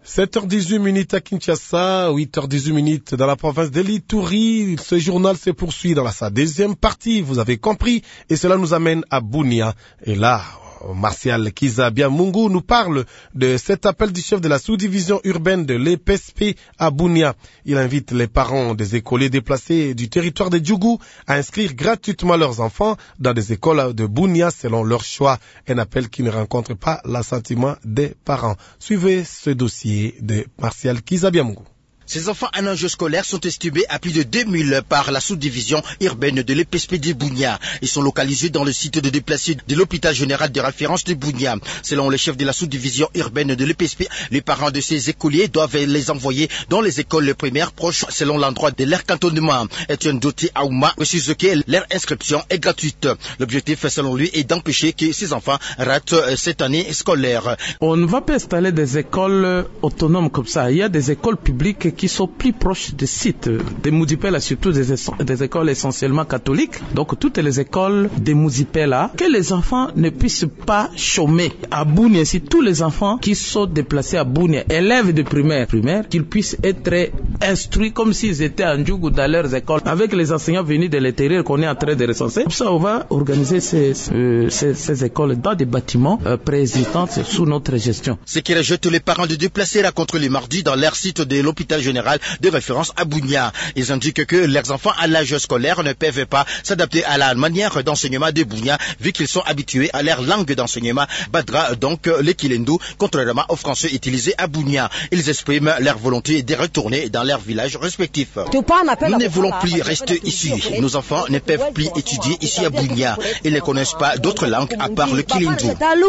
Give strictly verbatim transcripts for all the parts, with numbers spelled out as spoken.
sept heures dix-huit minutes à Kinshasa, huit heures dix-huit minutes dans la province de l'Ituri. Ce journal se poursuit dans la, sa deuxième partie, vous avez compris, et cela nous amène à Bunia. Et là, Martial Kiza Biamungu nous parle de cet appel du chef de la sous-division urbaine de l'E P S P à Bunia. Il invite les parents des écoliers déplacés du territoire de Djougou à inscrire gratuitement leurs enfants dans des écoles de Bunia selon leur choix. Un appel qui ne rencontre pas l'assentiment des parents. Suivez ce dossier de Martial Kiza Biamungu. Ces enfants en âge scolaire sont estimés à plus de deux mille par la sous-division urbaine de l'E P S P de Bunia. Ils sont localisés dans le site de déplacés de l'hôpital général de référence de Bunia. Selon le chef de la sous-division urbaine de l'E P S P, les parents de ces écoliers doivent les envoyer dans les écoles primaires proches selon l'endroit de leur cantonnement. Etienne Doti Aouma précise que leur inscription est gratuite. L'objectif, selon lui, est d'empêcher que ces enfants ratent cette année scolaire. On ne va pas installer des écoles autonomes comme ça. Il y a des écoles publiques qui sont plus proches des sites. Des Moudipela, surtout des, des écoles essentiellement catholiques. Donc toutes les écoles des Moudipela, que les enfants ne puissent pas chômer. À Bunia, si tous les enfants qui sont déplacés à Bunia, élèves de primaire, primaire, qu'ils puissent être instruits comme s'ils étaient en Djougou dans leurs écoles, avec les enseignants venus de l'intérieur qu'on est en train de recenser. Comme ça, on va organiser ces, ces, ces, ces écoles dans des bâtiments euh, préexistants sous notre gestion. Ce qui rejette les parents de déplacer là contre les mardis dans leur site de l'hôpital général de référence à Bunia. Ils indiquent que leurs enfants à l'âge scolaire ne peuvent pas s'adapter à la manière d'enseignement de Bunia vu qu'ils sont habitués à leur langue d'enseignement Badra, donc le Kilendou, contrairement aux Français utilisés à Bunia. Ils expriment leur volonté de retourner dans leurs villages respectifs. Nous ne voulons plus rester ici. Nos enfants ne peuvent plus étudier ici à Bunia. Ils ne connaissent pas d'autres langues à part le Kilendou.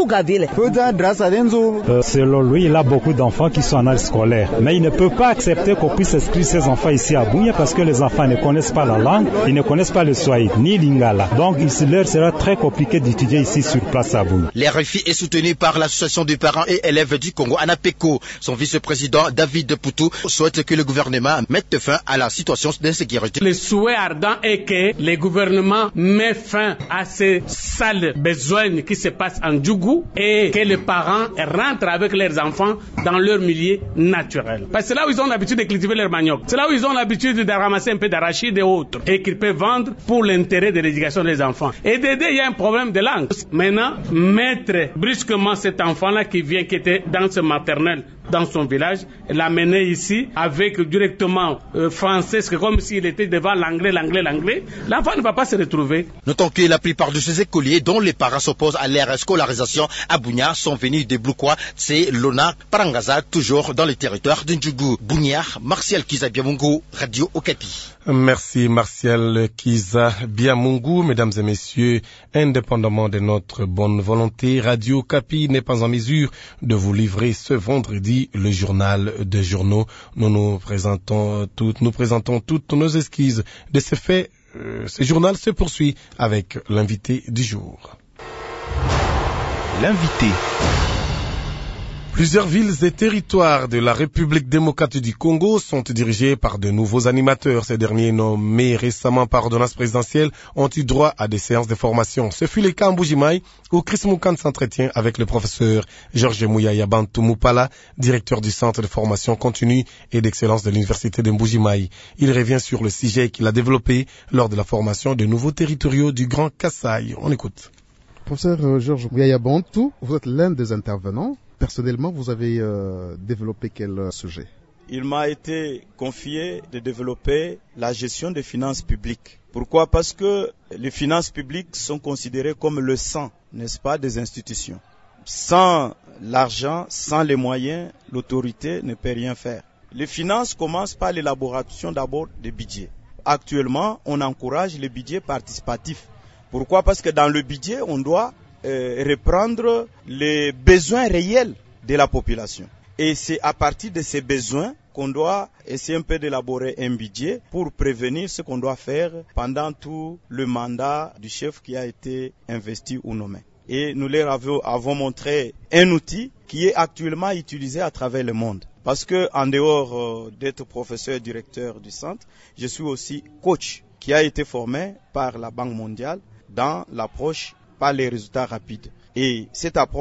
Euh, selon lui, il a beaucoup d'enfants qui sont en âge scolaire, mais il ne peut pas accepter qu'on puisse inscrire ses enfants ici à Bunia parce que les enfants ne connaissent pas la langue, ils ne connaissent pas le Swahili ni l'Ingala. Donc il leur sera très compliqué d'étudier ici sur place à Bunia. Le R F I est soutenu par l'association des parents et élèves du Congo, ANAPECO. Son vice-président David Poutou souhaite que le gouvernement mette fin à la situation d'insécurité. Le souhait ardent est que le gouvernement mette fin à ces sales besoins qui se passent en Djougou et que les parents rentrent avec leurs enfants dans leur milieu naturel. Parce que c'est là où ils ont l'habitude de cultiver leur manioc. C'est là où ils ont l'habitude de ramasser un peu d'arachide et autres. Et qu'ils peuvent vendre pour l'intérêt de l'éducation des enfants. Et d'aider, il y a un problème de langue. Maintenant, mettre brusquement cet enfant-là qui vient, qui était dans ce maternel, dans son village, l'amener ici avec directement euh, français, comme s'il était devant l'anglais, l'anglais, l'anglais, l'enfant ne va pas se retrouver. Notons que la plupart de ces écoliers dont les parents s'opposent à leur scolarisation à Bunia sont venus de Blukwa, c'est Lona, Parangaza, toujours dans le territoire de Ndjougou. Bunia, Martial Kiza Biamungu, Radio Okapi. Merci Martial Kiza Biamungu. Mesdames et messieurs, indépendamment de notre bonne volonté, Radio Okapi n'est pas en mesure de vous livrer ce vendredi le journal des journaux. Nous nous présentons toutes, nous présentons toutes nos excuses de ce fait. Euh, ce journal se poursuit avec l'invité du jour. L'invité. Plusieurs villes et territoires de la République démocratique du Congo sont dirigés par de nouveaux animateurs. Ces derniers, nommés récemment par ordonnance présidentielle, ont eu droit à des séances de formation. Ce fut le cas en Mbuji-Mayi, où Chris Moukane s'entretient avec le professeur Georges Mouyaya Bantou Moupala, directeur du centre de formation continue et d'excellence de l'université de Mbuji-Mayi. Il revient sur le sujet qu'il a développé lors de la formation de nouveaux territoriaux du Grand Kasaï. On écoute. Professeur Georges Mouyaya Bantou, vous êtes l'un des intervenants. Personnellement, vous avez euh, développé quel euh, sujet? Il m'a été confié de développer la gestion des finances publiques. Pourquoi? Parce que les finances publiques sont considérées comme le sang, n'est-ce pas, des institutions. Sans l'argent, sans les moyens, l'autorité ne peut rien faire. Les finances commencent par l'élaboration d'abord des budgets. Actuellement, on encourage les budgets participatifs. Pourquoi? Parce que dans le budget, on doit Euh, reprendre les besoins réels de la population. Et c'est à partir de ces besoins qu'on doit essayer un peu d'élaborer un budget pour prévenir ce qu'on doit faire pendant tout le mandat du chef qui a été investi ou nommé. Et nous leur avons, avons montré un outil qui est actuellement utilisé à travers le monde. Parce que en dehors euh, d'être professeur directeur du centre, je suis aussi coach qui a été formé par la Banque mondiale dans l'approche par les résultats rapides. Et cette approche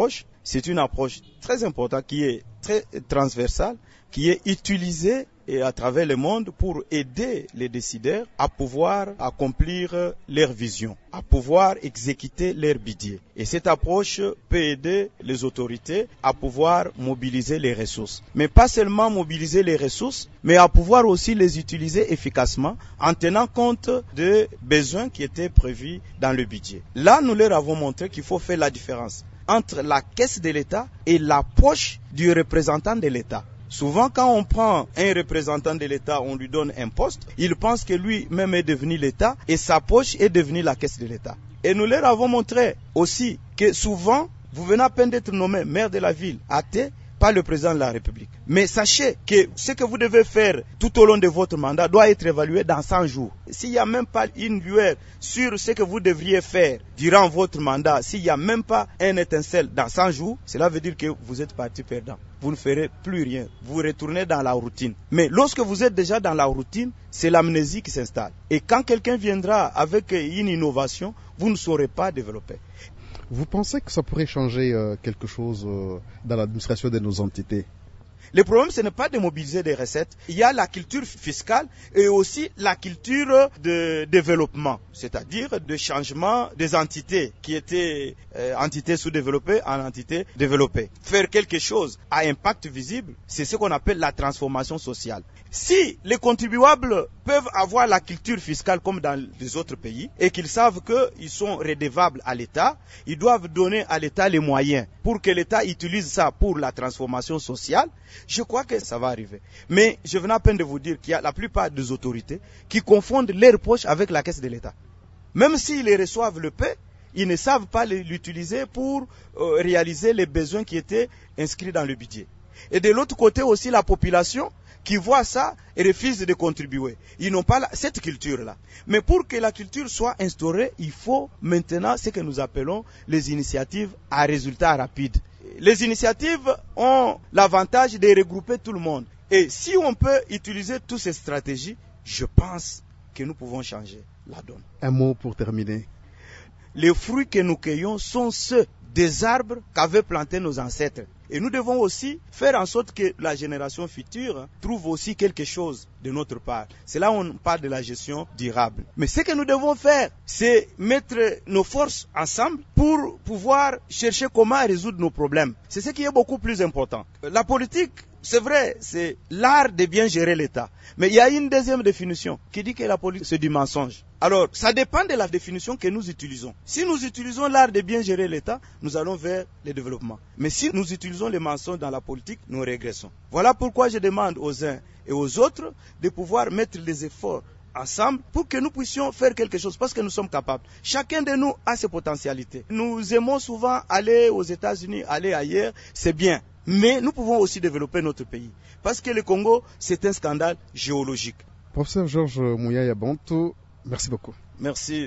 c'est une approche très importante qui est très transversale, qui est utilisée et à travers le monde pour aider les décideurs à pouvoir accomplir leur vision, à pouvoir exécuter leur budget. Et cette approche peut aider les autorités à pouvoir mobiliser les ressources. Mais pas seulement mobiliser les ressources, mais à pouvoir aussi les utiliser efficacement en tenant compte des besoins qui étaient prévus dans le budget. Là, nous leur avons montré qu'il faut faire la différence entre la caisse de l'État et la poche du représentant de l'État. Souvent, quand on prend un représentant de l'État, on lui donne un poste, il pense que lui-même est devenu l'État et sa poche est devenue la caisse de l'État. Et nous leur avons montré aussi que souvent, vous venez à peine d'être nommé maire de la ville, athée, pas le président de la République. Mais sachez que ce que vous devez faire tout au long de votre mandat doit être évalué dans cent jours. S'il n'y a même pas une lueur sur ce que vous devriez faire durant votre mandat, s'il n'y a même pas un étincelle dans cent jours, cela veut dire que vous êtes parti perdant. Vous ne ferez plus rien. Vous retournez dans la routine. Mais lorsque vous êtes déjà dans la routine, c'est l'amnésie qui s'installe. Et quand quelqu'un viendra avec une innovation, vous ne saurez pas développer. Vous pensez que ça pourrait changer euh, quelque chose euh, dans l'administration de nos entités? Le problème, ce n'est pas de mobiliser des recettes. Il y a la culture fiscale et aussi la culture de développement, c'est-à-dire de changement des entités qui étaient euh, entités sous-développées en entités développées. Faire quelque chose à impact visible, c'est ce qu'on appelle la transformation sociale. Si les contribuables peuvent avoir la culture fiscale comme dans les autres pays et qu'ils savent qu'ils sont redevables à l'État, ils doivent donner à l'État les moyens pour que l'État utilise ça pour la transformation sociale. Je crois que ça va arriver. Mais je venais à peine de vous dire qu'il y a la plupart des autorités qui confondent leurs poches avec la caisse de l'État. Même s'ils les reçoivent le paix, ils ne savent pas l'utiliser pour euh, réaliser les besoins qui étaient inscrits dans le budget. Et de l'autre côté aussi, la population qui voit ça et refuse de contribuer. Ils n'ont pas la, cette culture-là. Mais pour que la culture soit instaurée, il faut maintenant ce que nous appelons les initiatives à résultats rapides. Les initiatives ont l'avantage de regrouper tout le monde. Et si on peut utiliser toutes ces stratégies, je pense que nous pouvons changer la donne. Un mot pour terminer. Les fruits que nous cueillons sont ceux des arbres qu'avaient plantés nos ancêtres. Et nous devons aussi faire en sorte que la génération future trouve aussi quelque chose de notre part. C'est là où on parle de la gestion durable. Mais ce que nous devons faire, c'est mettre nos forces ensemble pour pouvoir chercher comment résoudre nos problèmes. C'est ce qui est beaucoup plus important. La politique, c'est vrai, c'est l'art de bien gérer l'État. Mais il y a une deuxième définition qui dit que la politique, c'est du mensonge. Alors, ça dépend de la définition que nous utilisons. Si nous utilisons l'art de bien gérer l'État, nous allons vers le développement. Mais si nous utilisons les mensonges dans la politique, nous régressons. Voilà pourquoi je demande aux uns et aux autres de pouvoir mettre les efforts ensemble pour que nous puissions faire quelque chose, parce que nous sommes capables. Chacun de nous a ses potentialités. Nous aimons souvent aller aux États-Unis, aller ailleurs, c'est bien. Mais nous pouvons aussi développer notre pays. Parce que le Congo, c'est un scandale géologique. Professeur Georges Mouyaya Bantou, merci beaucoup. Merci.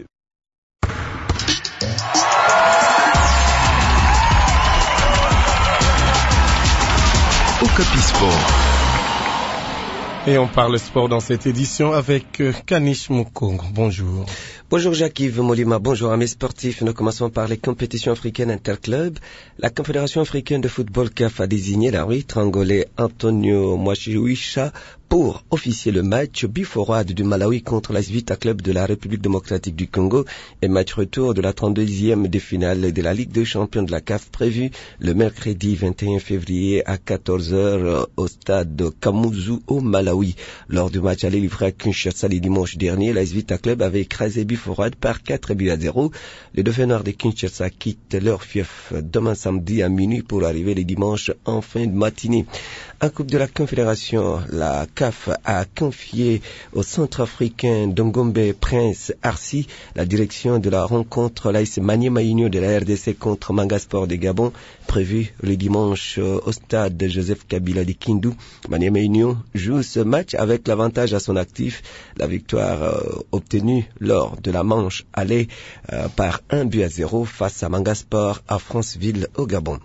Okapi Sport. Et on parle sport dans cette édition avec Kanish Mukong. Bonjour. Bonjour Jacques-Yves Molima, bonjour amis sportifs. Nous commençons par les compétitions africaines interclubs. La Confédération africaine de football C A F a désigné l'arbitre angolais Antonio Mwashiwisha pour officier le match Biforade du Malawi contre l'A S Vita Club de la République démocratique du Congo et match retour de la trente-deuxième de finale de la Ligue des champions de la C A F prévu le mercredi vingt et un février à quatorze heures au stade Kamuzu au Malawi. Lors du match aller livré à Kinshasa le dimanche dernier, l'A S Vita Club avait écrasé Biforade par quatre buts à zéro. Les Dauphins noirs de Kinshasa quittent leur fief demain samedi à minuit pour arriver le dimanche en fin de matinée. En Coupe de la Confédération, la C A F a confié au centrafricain Dongombe Prince Arsi la direction de la rencontre l'A S Maniema Union de la R D C contre Manga Sport de Gabon, prévue le dimanche au stade Joseph Kabila de Kindu. Maniema Union joue ce match avec l'avantage à son actif, la victoire euh, obtenue lors de la manche allée euh, par un but à zéro face à Manga Sport à Franceville au Gabon.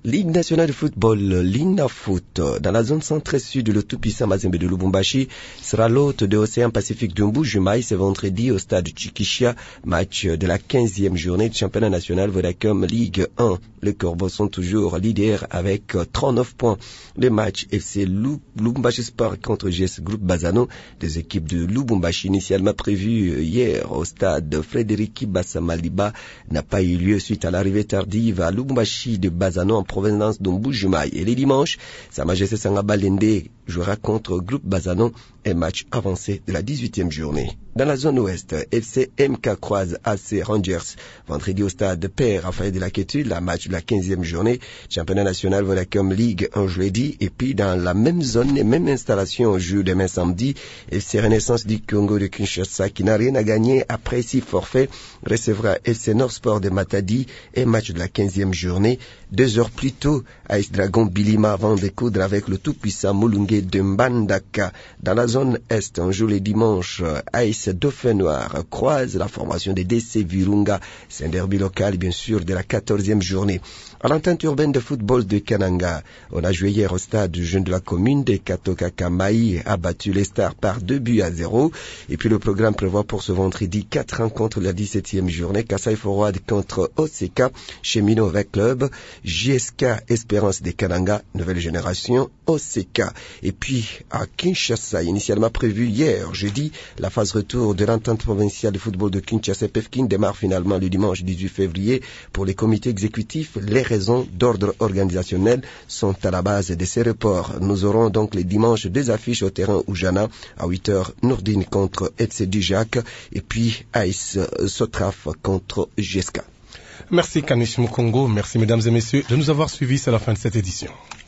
Ligue nationale de football, l'INAFoot, dans la zone centre-sud de le tout-puissant Mazembe de Lubumbashi, sera l'hôte de Océan Pacifique de Mbuji-Mayi ce vendredi au stade Chikishia, match de la quinzième journée du championnat national Vodacom Ligue un. Les Corbeaux sont toujours leaders avec trente-neuf points. Le match F C Lubumbashi Sport contre G S Groupe Bazano, des équipes de Lubumbashi initialement prévues hier au stade Frédéric Bassamaliba, n'a pas eu lieu suite à l'arrivée tardive à Lubumbashi de Bazano en provenance de Mbuji-Mayi. Et les dimanches, Sa Majesté Sangaba Lende jouera contre Groupe Bazano, un match avancé de la dix-huitième journée. Dans la zone ouest, F C M K croise A C Rangers vendredi au stade Père Raphaël de la Quétude, la match de la quinzième journée, championnat national Vodacom Ligue un jeudi, et puis dans la même zone et même installation au jour demain samedi, F C Renaissance du Congo de Kinshasa, qui n'a rien à gagner après six forfaits, recevra F C Nord Sport de Matadi, et match de la quinzième journée. Deux heures plus tôt, A S Dragon Bilima avant de découdre avec le tout-puissant Mulunge de Mbandaka. Dans la zone est, un jour les dimanches, A S Dauphin Noir croise la formation des D C Virunga. C'est un derby local, bien sûr, de la quatorzième journée. À l'entente urbaine de football de Kananga, on a joué hier au stade du jeune de la commune de Katoka Kamaï, a battu les Stars par deux buts à zéro. Et puis le programme prévoit pour ce vendredi quatre rencontres de la dix-septième journée. Kassai Forward contre O C K, Cheminot avec Club, J S K Espérance de Kananga, nouvelle génération, O C K. Et puis à Kinshasa, initialement prévu hier, jeudi, la phase retour de l'entente provinciale de football de Kinshasa P F K I N démarre finalement le dimanche dix-huit février. Pour les comités exécutifs, les raisons d'ordre organisationnel sont à la base de ces reports. Nous aurons donc les dimanches deux affiches au terrain Oujana à huit heures, Nourdine contre F C Dujac et puis A S Sotraf contre G S K. Merci Kanish Mukongo, merci mesdames et messieurs de nous avoir suivis, c'est la fin de cette édition.